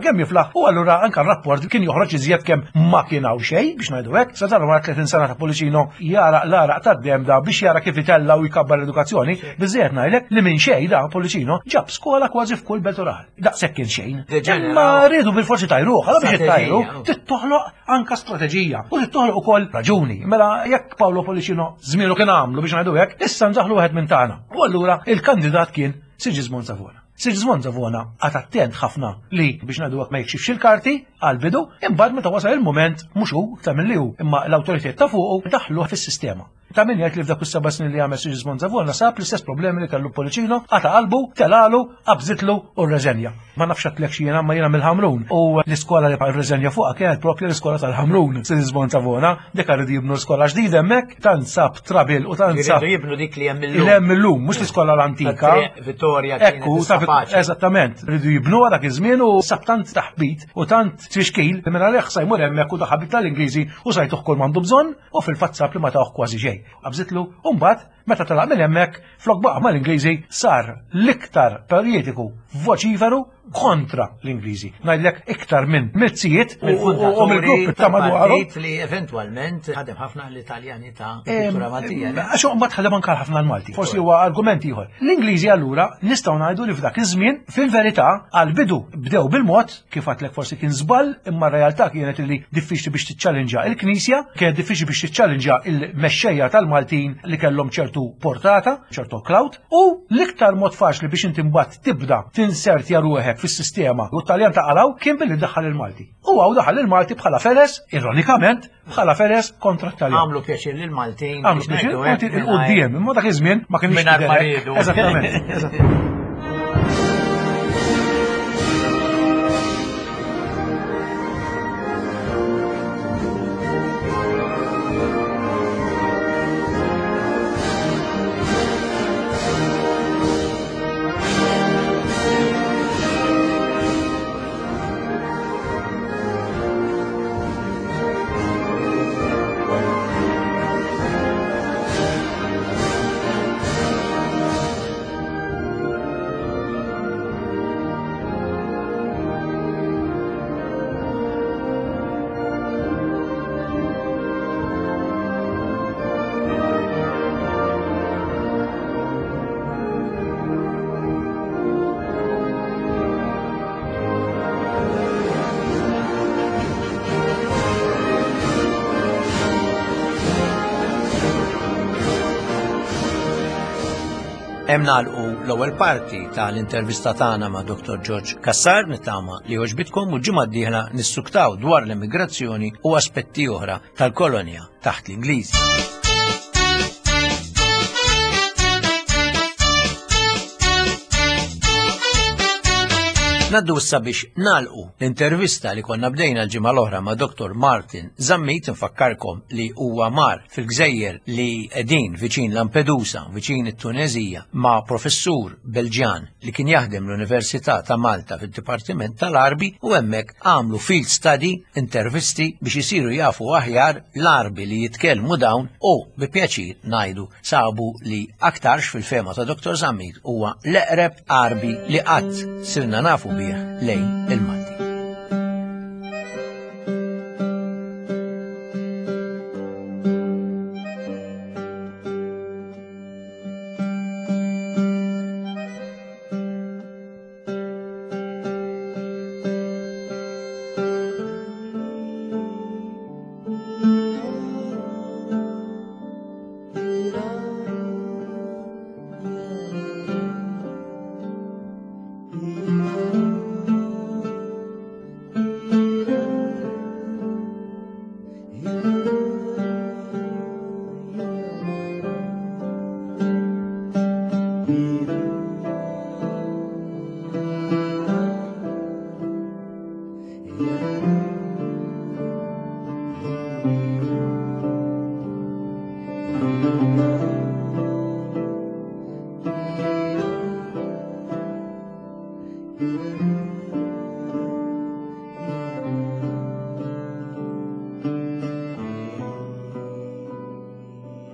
kemm jiflaħ u allura anke r-rapport kien joħroġ iżjed kemm ma kien hawn xejn biex ngħidu hekk. Sa tara wara tletin sena ta' Policino jara l-araq tad-demda biex jara kif itella u jkabbar l-edukazzjoni, biżejjed ngħidlek li minn xejn da Policino ġab skola kważi f'kull belt oral. Daqshekk kien xejn. Imma rridu bil-forsi tajruh, għal biex tajru, tittoħloq anke strateġija u tittoħloq ukoll raġuni. Mela jekk Paolo Policino żmielu kien għamlu biex ngħidu hekk, issa nżaħlu wieħed minn tagħna. U allura il-kandidat kien Sigismund Savona. Sigismund Savona għat attent ħafna li biex ngħidu hekk ma jekxifx il-karti għal-bidu, imbagħad meta wasal il-mument mhux hu ta' li hu, imma l-awtoritajiet ta' fuqu daħluh fis-sistema. Ta' min jgħid li f'dak is-seba' snin li għamel Sigismund Savona sab l-istess problemi li kellu Policino, għata qalbu, telalu, qabżitlu u rreżenja. Ma nafx għatlek xi jiena ma jiena mill-Ħamrun. U l-iskola li bħal rreżenja fuqha kienet proprja l-iskola tal-Ħamrun. Sigismund Savona dik rridu jibnu l-iskola ġdida hemmhekk, tant sab trabil u tant sab. Jibnu dik li hemm illum. Li hemm illum, mhux l-iskola l-antika. Vittoria kienet eżattament. Rridu jibnu dak iż-żmien u sab tant taħbit u tant trixkil li minn għalih sa jmur hemmhekk u daħabit tal-Ingliżi u sajtuh kull m'għandu bżonn u fil-fatt sab li ma tawh kważi xejn. Qabżitlu u mbagħad meta talaq minn hemmhekk flok baqa' mal-Ingliżi sar l-iktar politiku voċiferu kontra l-Ingliżi. Ngħidlek iktar minn mezzijiet u mill-grupp ta' madwaru li eventwalment ħadem ħafna l-Italjani ta' kultura Maltija. Għax mbagħad ħadem anke ħafna l-Malti. Forsi huwa argument ieħor. L-Ingliżi allura nistgħu ngħidu li f'dak iż-żmien fil-verità għall-bidu bdew bil-mod kif għadlek forsi kien żball, imma r-realtà kienet li diffiċli biex tiċċallenġa il-Knisja, kienet diffiċli biex tiċċallenġa il-mexxejja tal-Maltin li kellhom ċertu portata, ċertu clout, u l-iktar mod faċli biex inti mbagħad tibda tinsertja ruħek fis-sistema u t-Taljan ta' qalaw kien billi daħħal il-Malti. U għaw daħħal il-Malti bħala feres, ironikament, bħala feres kontra t-Taljan. Għamlu pjaċir lil-Maltin. Għamlu pjaċir lil-Maltin il-qudiem, imma dak iż-żmien ma kienx. Mingħajr maridu. Eżattament. Hemm nagħlqu l-ewwel parti tal-intervista tagħna ma' Doktor George Kassar nittama li għoġbitkom u ġimgħa d-dieħla nissuktaw dwar l-immigrazzjoni u aspetti oħra tal-kolonja taħt l-Ingliżi. Naddu issa biex nalqu l-intervista li konna bdejna l-ġimgħa l-oħra ma' Doktor Martin Zammit infakkarkom li huwa mar fil-Gżejjer li qegħdin viċin Lampedusa, viċin it-Tunezija, ma' professur Belġjan li kien jaħdem l-Università ta' Malta fid-Dipartiment tal-Arbi u hemmhekk għamlu field study, intervisti biex isiru jafu aħjar l-Arbi li jitkellmu dawn u bi pjaċir ngħidu sabu li aktarx fil-fema ta' Doktor Zammit huwa l-eqreb Arbi li qatt sirna nafu lejn il-Malti.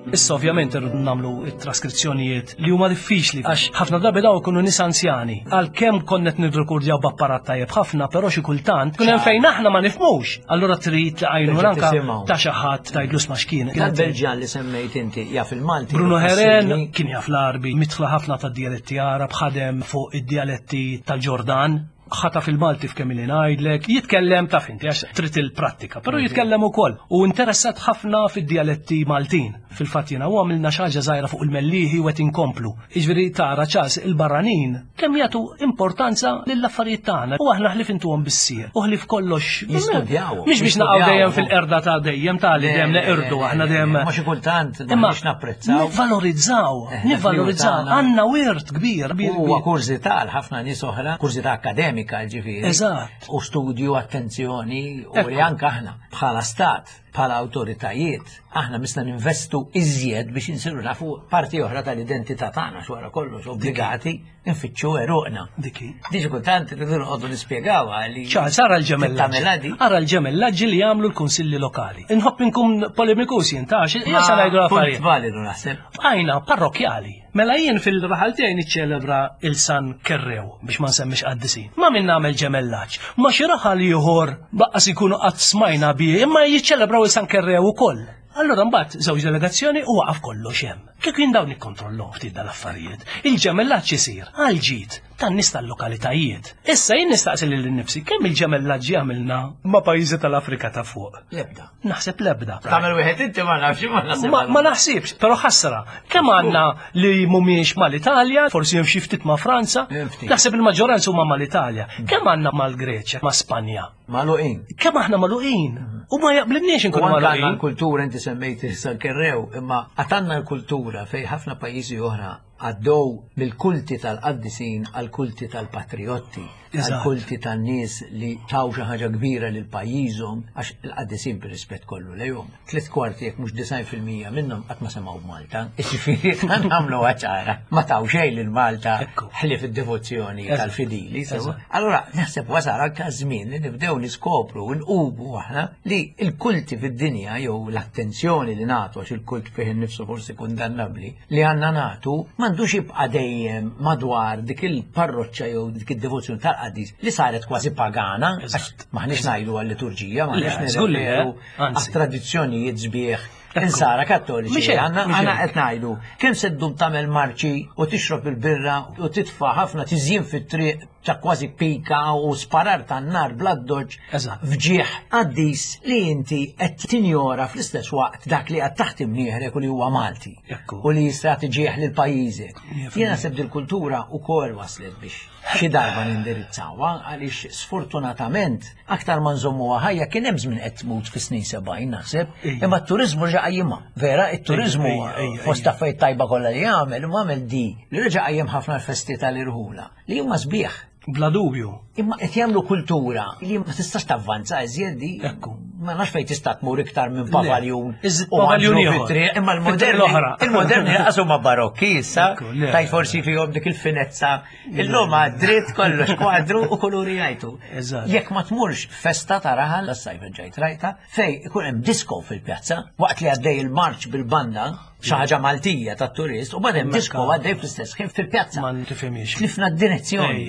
Issa ovvjament irridu nagħmlu it-traskrizzjonijiet li huma diffiċli għax ħafna drabi daw ikunu nies anzjani. Għalkemm konnet nirrekordjaw b'apparat tajjeb ħafna, però xi kultant kien hemm fejn aħna ma nifhmux. Allura trid għajnu anke ta' xi ħadd tgħidlu sma' x'kien. Il-Belġjan li semmejt inti jaf il-Malti. Bruno Heren kien jaf l-Arbi, mitla ħafna tad-dialetti Arab, ħadem fuq id-dialetti tal-Ġordan. ħata fil-Malti f'kemm li ngħidlek, jitkellem taf inti għax trid il-prattika, però jitkellem ukoll u interessat ħafna fid-dialetti Maltin. Fil-fatt jiena u għamilna xi ħaġa żgħira fuq il-Mellieħi u qed inkomplu. Jiġifieri tara ċas il-barranin kemm jagħtu importanza lill-affarijiet tagħna u aħna ħlif intuhom bis-sier. U ħlif kollox jistudjaw. Mhix biex naqgħu dejjem fil-qerda ta' dejjem tali dejjem neqirdu aħna dejjem. Ma xi kultant biex napprezzaw. Nivvalorizzaw, nivvalorizzaw, għandna wirt kbir. Huwa kurzità ħafna nies oħra, kurzità akademika ġifieri. Eżatt. U studju attenzjoni u li anke aħna bħala stat, bħala awtoritajiet, aħna misna ninvestu iżjed biex insiru nafu parti oħra tal-identità tagħna xwara kollox obbligati nfittxu eruqna. Diki. Diġi kultant irridu noqogħdu nispjegawha li. ċar sara l-ġemellaġġi. Ara l-ġemellaġġi li jagħmlu l-kunsilli lokali. Inħobb inkun polemikus jintax, jasa ngħidu l-affarijiet. Validu naħseb. Għajna parrokjali. Mela jien fil-raħal tiegħi niċċelebra il-San Kerrew biex ma nsemmix qaddisin. Ma min nagħmel ġemellaġġ. Ma xi raħal ieħor baqqas ikunu qatt smajna bih, imma jiċċelebraw il-San Kerrew ukoll. Allora mbagħad żewġ delegazzjoni u waqaf kollox hemm. Kif jien dawn nikkontrollhom ftit dal-affarijiet. Il-ġemellaġġ isir għal ġid tan-nies tal-lokalitajiet. Issa jien nistaqsi lil nnifsi kemm il-ġemellaġġi għamilna ma' pajjiżi tal-Afrika ta' fuq. Lebda. Naħseb lebda. Tagħmel wieħed inti ma nafx ma naħseb. Ma naħsibx, però ħassra. Kemm għandna li mhumiex mal-Italja, forsi hemm xi ftit ma' Franza. Naħseb il-maġġoranza huma mal-Italja. Kemm għandna mal-Greċja, ma' Spanja. Maluqin. Kemm aħna maluqin. U ma jaqblibniex inkunu maluqin. L-kultura inti semmejt San Kerrew, imma għatanna l-kultura fej ħafna pajjiżi oħra għaddew mill-kulti tal-qaddisin għal-kulti tal-patriotti, għal-kulti tan-nies li taw xi ħaġa kbira lil pajjiżhom għax il-qaddisin bir-rispett kollu lejhom. Tliet kwarti jekk mhux design fil-mija minnhom qatt ma semgħu b'Malta. Iġifieri nagħmlu ċara. Ma taw xejn lil Malta ħlief id-devozzjoni tal-fidili. Allura naħseb wasal anke żmien li nibdew niskopru u nqubu aħna li l-kulti fid-dinja jew l-attenzjoni li nagħtu għax il-kult fih innifsu forsi kundannabbli li għandna nagħtu m'għandux jibqa' dejjem madwar dik il-parroċċa jew dik id-devozzjoni tal-qaddis li saret kważi pagana, għax maħniex ngħidu għall-liturġija, maħniex nirreferu għat-tradizzjonijiet sbieħ insara kattoliċi. Għana qed ngħidu kemm seddum tagħmel marċi u tixrob il-birra u titfa' ħafna tiżjien fit-triq ta' kważi pika u sparar tan-nar bladdoġġ fġieħ qaddis li inti qed tinjora fl-istess waqt dak li qed taħt imnieħrek u li huwa Malti u li jista' tiġieħ lil pajjiżek. Jiena naħseb il-kultura wkoll waslet biex xi darba nindirizzawha għaliex sfortunatament aktar ma nżommuha ħajja kien hemm żmien qed tmut fis-snin sebgħin naħseb, imma t-turiżmu reġa' qajjimha. Vera, it-turiżmu fost affarijiet tajba kollha li jagħmel u għamel di li reġa' qajjem ħafna l-festi tal-irħula li huma sbieħ. Bla dubju. Imma qed jagħmlu kultura li ma tistax tavvanza iżjed di. Ma nafx fejn tista' tmur iktar minn pavaljun. Pavaljun fit-triq, imma l-moderni il-moderni qasu ma barokki issa, taj forsi fihom dik il-finezza. Illum dritt kollox kwadru u kuluri jgħidu. Jekk ma tmurx festa ta' raħal għas-sajf ġejt rajta, fej ikun hemm disko fil-pjazza waqt li għaddej il-marċ bil-banda xi ħaġa Maltija tat-turist u badem disko għaddej fl-istess kien fil-pjazza. Ma ntifhimx. Tlifna d-direzzjoni.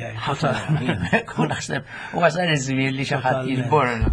Kun naħseb u għasar iż-żmien li xi ħadd jilborna.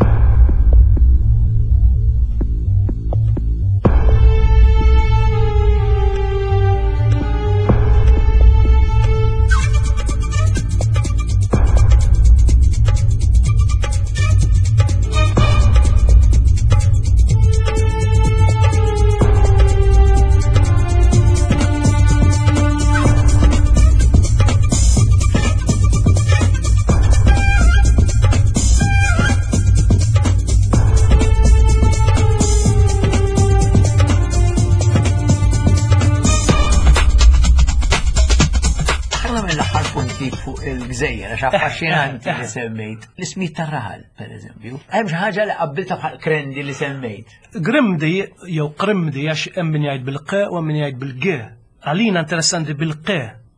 il-gżejjer, għax affaxxinanti li semmejt. L-ismijiet tar-raħal, pereżempju. Hemm xi ħaġa li qabbilta bħal krendi li semmejt. Grimdi jew qrimdi għax hemm min jgħid bil-q u hemm min jgħid bil-g. Għalina interessanti bil-q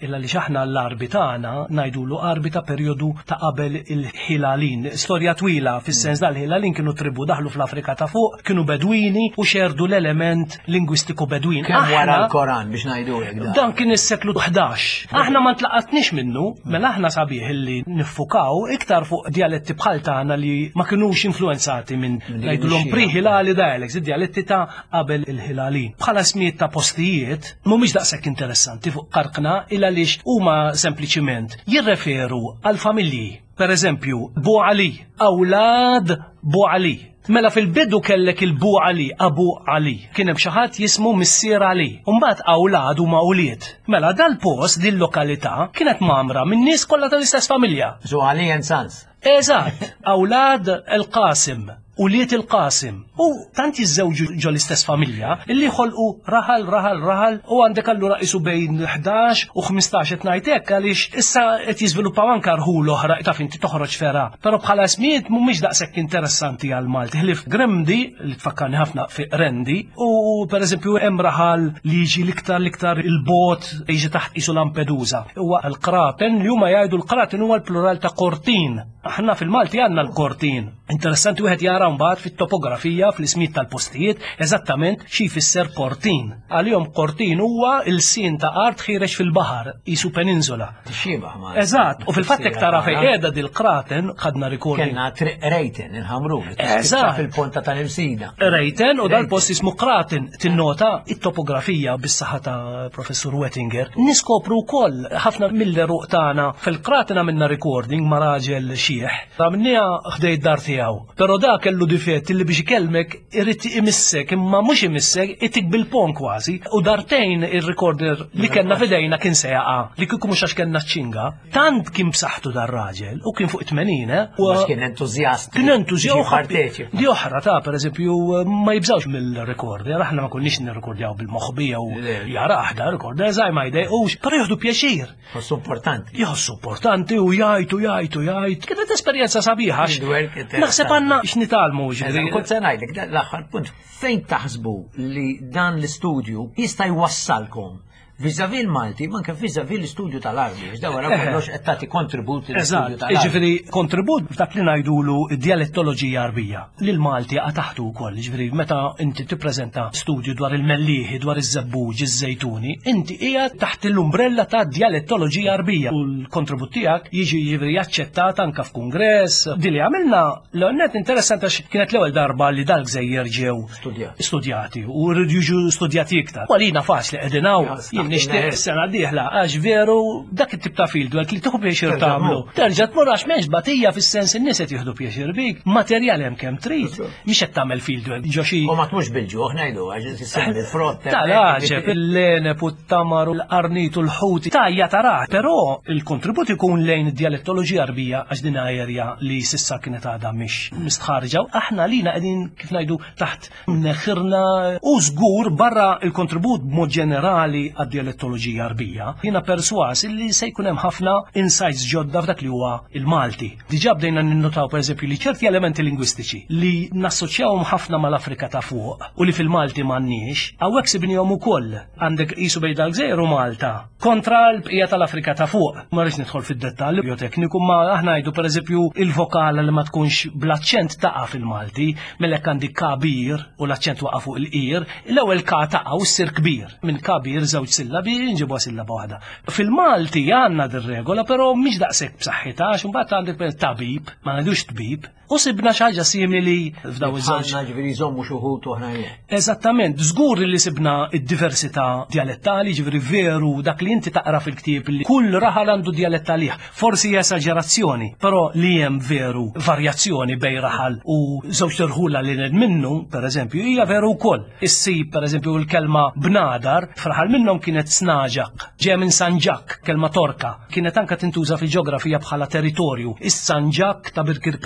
illa li xaħna l-arbi tagħna ngħidulu arbi ta' perjodu ta' qabel il-ħilalin. Storja twila fis-sens dal-ħilalin kienu tribu daħlu fl-Afrika ta' fuq, kienu bedwini u xerdu l-element lingwistiku bedwin. Kemm wara l-Koran biex ngħidu hekk. Dan kien is-seklu ħdax. Aħna ma ntlaqatniex minnu, mela aħna sabiħ illi niffukaw iktar fuq dialetti bħal tagħna li ma kinux influenzati minn ngħidulhom pre-ħilali dialects, id-dialetti ta' qabel il-ħilalin. Bħala smijiet ta' postijiet mhumiex daqshekk interessanti fuq qarqna illa għaliex huma sempliċiment jirreferu għal familji. Per eżempju, Bu Ali, awlad Bu Ali. Mela fil-bidu kellek il-Bu Ali, Abu Ali. Kien hemm xi ħadd jismu Missier Ali. Mbagħad awlad huma ulied. Mela dal-post din lokalità kienet mamra minn nies kollha tal-istess familja. So Ali and Sons. Eżatt, awlad il-Qasim. Uliet il-Qasim. U tant jiżżewġu ġo l-istess familja illi ħolqu raħal, raħal, raħal u għandek allura isu bejn ħdax u ħmistax qed ngħid hekk għaliex issa qed jiżviluppaw anke rħul oħra taf inti toħroġ fera. Però bħala smijiet mhumiex daqshekk interessanti għal Malti. Ħlif Grimdi li tfakkarni ħafna fi Rendi u pereżempju hemm raħal li jiġi l-iktar l-iktar il-bot jiġi taħt isu Lampedusa. Huwa l-Qraten li huma jgħidu l-Qraten huwa l-plural ta' Qortin. Aħna fil-Malti għandna l-Qortin. Interessanti wieħed jara mbagħad fit-topografija fl-ismijiet tal-postijiet eżattament xi jfisser Qortin. Għalihom Qortin huwa il-sin ta' art ħireġ fil-baħar isu peninsula. Tixxibaħ ma. Eżatt, u fil-fatt hekk tara fejn qiegħda dil-Qraten ħadna recording. Kellna Rejten il-ħamru. Eżatt. Fil-ponta tal-Imsida. Rejten u dal-post ismu Qraten tinnota it-topografija bis-saħħa ta' Professur Wettinger. Niskopru wkoll ħafna mill-eruq tagħna fil-Qraten għamilna recording ma' raġel xieħ. Għamilniha ħdej dar tiegħu. Però da kellu difett li biex ikellmek irid imissek imma mhux imissek itik bil-pon kważi u dartejn ir-recorder li kellna f'idejna kien se jaqa' li kieku mhux għax kellna ċċinga. Tant kien b'saħħtu dar-raġel u kien fuq it-tmenin u kien entużjast. Kien entużjast. Di oħra ta' pereżempju ma jibżawx mill-recorder, aħna ma konniex nirrekordjaw bil-moħħbija u jara aħda recorder żgħar ma jdejqux, però jieħdu pjaċir. Ħossu importanti. Jħossu importanti u jgħid u jgħid u jgħid. Kienet esperjenza sabiħa. Naħseb għandna x'nitalmu ġifieri. Kont se ngħidlek l-aħħar punt fejn taħsbu li dan l-istudju jista' jwassalkom vizavi l-Malti, manka vizavi l-istudju tal-arbi, ġda wara kollox qed tagħti kontribut l-istudju tal-arbi. Ġifieri kontribut f'dak li ngħidulu d-dialettoloġija arbija li l-Malti għataħtu wkoll, ġifieri meta inti tippreżenta studju dwar il-mellieħi, dwar iż-żebbuġ, iż-żejtuni, inti hija taħt l-umbrella ta' dialettoloġija arbija u l-kontribut tiegħek jiġi ġifieri jaċċettat anke f'kungress. Di li għamilna l-net interessanti għax kienet l-ewwel darba li dal-Gżejjer ġew studjati u rridu jiġu studjati iktar. Għalina faċli qegħdin hawn nixtieq sena dieħla għax veru dak it-tip ta' field work li tieħu pjaċir tagħmlu. Terġa' tmur għax m'hemmx batija fis-sens in-nies qed jieħdu pjaċir bik, materjal hemm kemm trid, mhix qed tagħmel field work ġo xi. U ma tmux bil-ġuħ ngħidu għax tissemmi l-frott. Tal-għaġeb il-lenep u t-tamar u l-qarnit u l-ħuti tajja tara, però il-kontribut ikun lejn id-dialettoloġija arbija għax din ajerja li sissa kienet għadha mhix mistħarġa u aħna lina qegħdin kif ngħidu taħt neħirna u żgur barra il-kontribut b'mod ġenerali dialettoloġija arbija, jiena perswas li se jkun hemm ħafna insights ġodda f'dak li huwa il-Malti. Diġà bdejna ninnotaw pereżempju li ċerti elementi lingwistiċi li nassoċjawhom ħafna mal-Afrika ta' fuq u li fil-Malti m'għandniex, hawnhekk sibnihom ukoll għandek qisu bejn dal-Gżejjer u Malta kontra l-bqija tal-Afrika ta' fuq. Ma rridx nidħol fid-dettall biotekniku ma aħna ngħidu pereżempju il-vokala li ma tkunx bl-aċċent taqa' fil-Malti, mellek għandi kabir u l-aċċent waqa' fuq il-qir, l-ewwel ka taqa' u ssir kbir. Minn kabir żewġ sillabi nġibu sillaba waħda. Fil-Malti għandna dir-regola, però mhix daqshekk b'saħħitha għax imbagħad għandek tabib, ma ngħidux tbib, u sibna xi ħaġa simili f'daw iż-żewġ. Ġifieri jżommu xi wħud oħrajn. Eżattament, żgur li sibna d-diversità dialettali, ġifieri veru dak li inti taqra fil-ktieb li kull raħal għandu dialett għalih. Forsi hija esaġerazzjoni, però li hemm veru varjazzjoni bejn raħal u żewġ terħula li minnu, pereżempju, hija veru wkoll. Issib pereżempju l-kelma bnadar, fraħal minnhom kienet snaġaq, ġej minn Sanġak, kelma torka, kienet anke tintuża fil-ġeografija bħala territorju. Is-Sanġak ta' Birkirkara,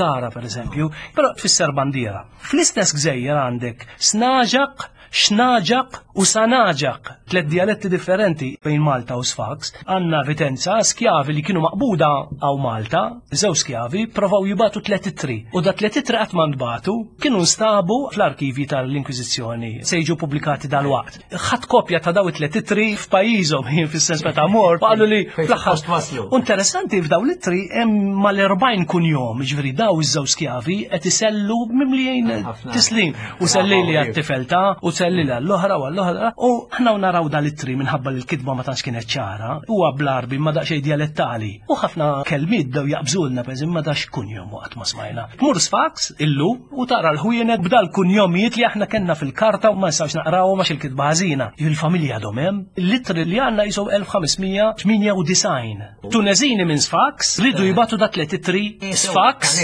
pereżempju, però tfisser bandiera. Fl-istess gżejjer għandek snaġaq, xnaġaq u sanaġaq, tliet dialetti differenti bejn Malta u Sfax. Għandna evidenza skjavi li kienu maqbuda għaw Malta, żew skjavi provaw jibatu tliet ittri. U da tliet ittri qatt ma nbatu kienu nstabu fl-arkivi tal-Inkwiżizzjoni se jiġu pubblikati dal-waqt. Ħadd kopja ta' daw it-tliet ittri f'pajjiżhom jien fis-sens meta mor, qalu li fl-aħħar. Interessanti f'daw l-ittri hemm mal-erbajn kun jom, ġifieri daw iż-żew skjavi qed isellu mimlijin tislim u sellili għat-tifel ta' u sellili għall-oħra u għall-oħra u ħna naraw dal-ittri minħabba li l-kitba ma tantx kienet ċara huwa bl-Arbi ma daqsxejn dialettali u ħafna kelmiet dew jaqbżulna pereżempju ma dax kunjom waqt ma smajna. Mur Sfax illu u tara l-ħujjenet b'dal kunjomijiet li aħna kellna fil-karta u ma nistgħux naqrawhom għax il-kitba ħażina. Il-familja għadhom hemm, l-ittri li għandna jisew elf ħamesmija tminja u disgħin. Tuneżini minn Sfax ridu jibatu da tliet ittri Sfax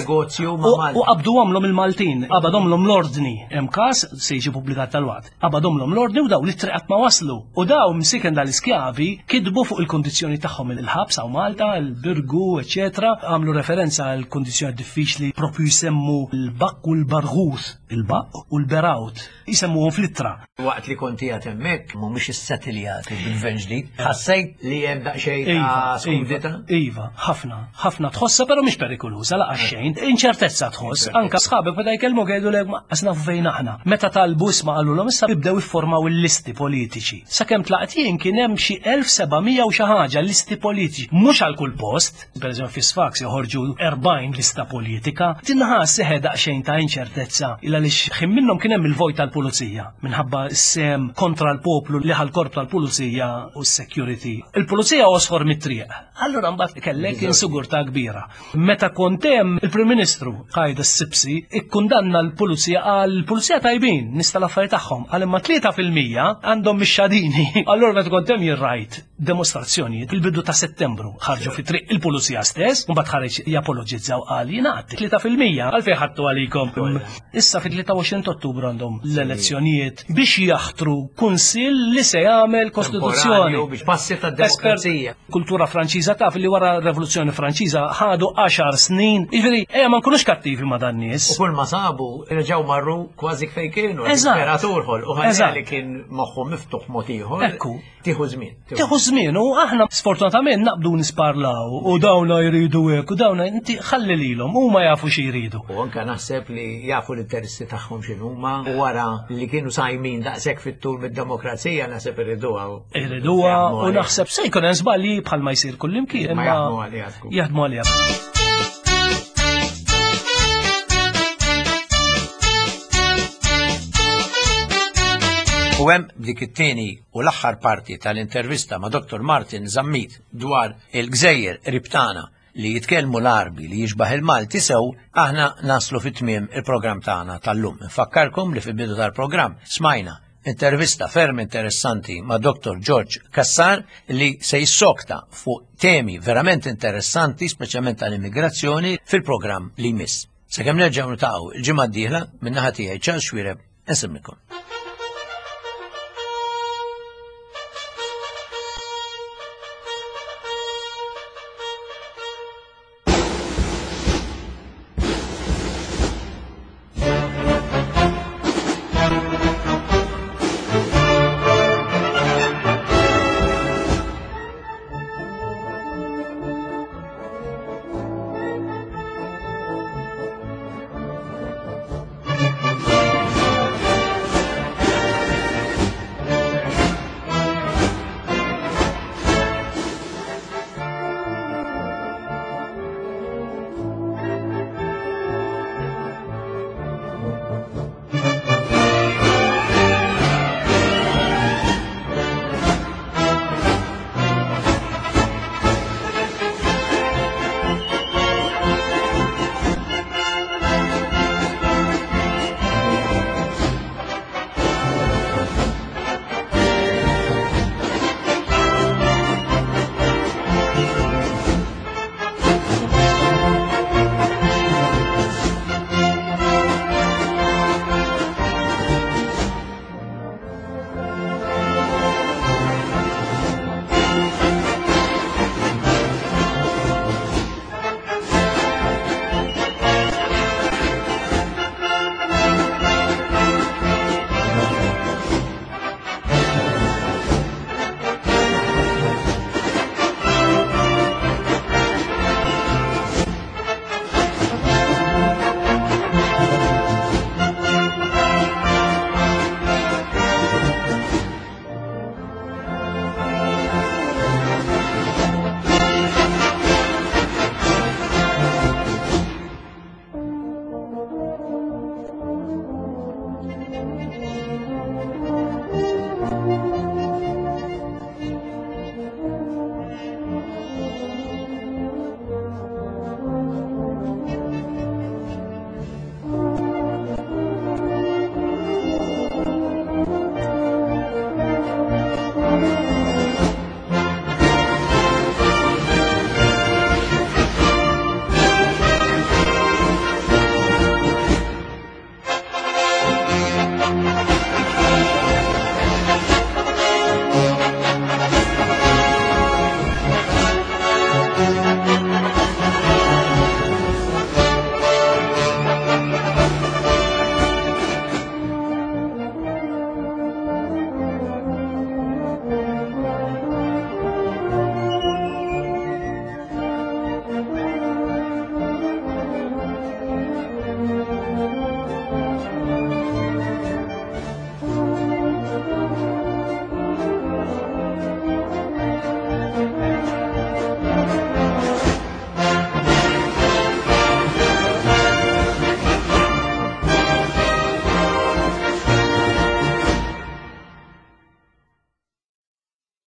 u qabdu għamlhom il-Maltin, qabadhomlhom l-ordni. Hemm każ se jiġi pubblikat tal-waqt. Qabadhomlhom l-ordni u daw l-ittri qatt ma waslu. U daw msiken dal-iskjavi kitbu fuq il-kondizzjoni tagħhom il-ħabs għaw Malta, il-Birgu, eċetera, għamlu referenza għal kondizzjoni diffiċli propju jsemmu l-baqq u l-barħuth, il-baqq u l-berawt, jisemmuhom fl-ittra. Waqt li konti għat hemmhekk mhumiex is-satiljati bil-venġdi, ħassejt li hemm daqsxejn ta' skudita? Iva, ħafna, ħafna tħossa però mhix perikoluża laqgħa xejn, inċertezza tħoss, anke sħabek meta jkellmu jgħidu lek ma qasna fejn aħna. Meta talbu isma' qalulhom issa bibdew iffurmaw il-listi politiċi. Sakemm tlaqt jien kien hemm xi elf sebgħmija u xi ħaġa listi politiċi, mhux għal kull post, pereżempju fi Sfax joħorġu erbgħin lista politika, tinħass seħe daqsxejn ta' inċertezza illa li ħin minnhom kien hemm il-vojt tal-pulizija minħabba s-sem kontra l-poplu li ħal-korp tal-pulizija u s-security. Il-pulizija osħor mit-triq. Allura mbagħad kellek insigurtà kbira. Meta kont hemm il-Prim Ministru Qajda s-Sibsi ikkundanna l-pulizija għal pulizija tajbin nista' l-affarijiet tagħhom għal imma tlieta fil-mija għandhom mix-xadini. Allura meta kont hemm jirrajt demostrazzjonijiet il-bidu ta' Settembru ħarġu fi triq il-pulizija stess u mbagħad ħareġ japoloġizzaw għal jingħati tlieta fil-mija għalfejn ħadtu għalikom. Issa fit-tlieta u għoxrin Ottubru għandhom l-elezzjonijiet biex jaħtru kunsill li se jagħmel kostituzzjoni biex passi tad-demokrazija. Kultura Franċiża taf li wara r-Revoluzzjoni Franċiża ħadu għaxar snin. Jiġifieri ejja ma nkunux kattivi ma' dan nies. U kull ma sabu reġgħu marru kważi fejn kienu. Imperatur u ħaġa li kien moħħu miftuħ mod ieħor. Tieħu żmien. Tieħu żmien u aħna sfortunatament naqbdu nisparlaw u dawna jridu hekk u dawna inti ħalli lilhom huma jafu xi jridu. U anke naħseb li jafu l-interessi tagħhom x'inhuma u wara li kienu sajmin daqshekk fit-tul mid-demokrazija naħseb irriduha. Irriduha u naħseb se jkun hemm żbalji bħalma jsir kullimkien imma jaħdmu għaliha. U hemm dik it-tieni u l-aħħar parti tal-intervista ma' Doktor Martin Zammit dwar il-Gżejjer Ribtana li jitkellmu l-Arbi li jiġbaħ il-Malti sew, aħna naslu fit-tmiem il-programm tagħna tal-lum. Infakkarkom li fil-bidu tal-programm smajna intervista ferm interessanti ma' Doktor George Kassar li se jissokta fuq temi verament interessanti, speċjalment tal-immigrazzjoni, fil-programm li jmiss. Sakemm nerġgħu nitaqgħu il-ġimgħa d-dieħla min-naħa tiegħi Charles Xwireb insimnikom.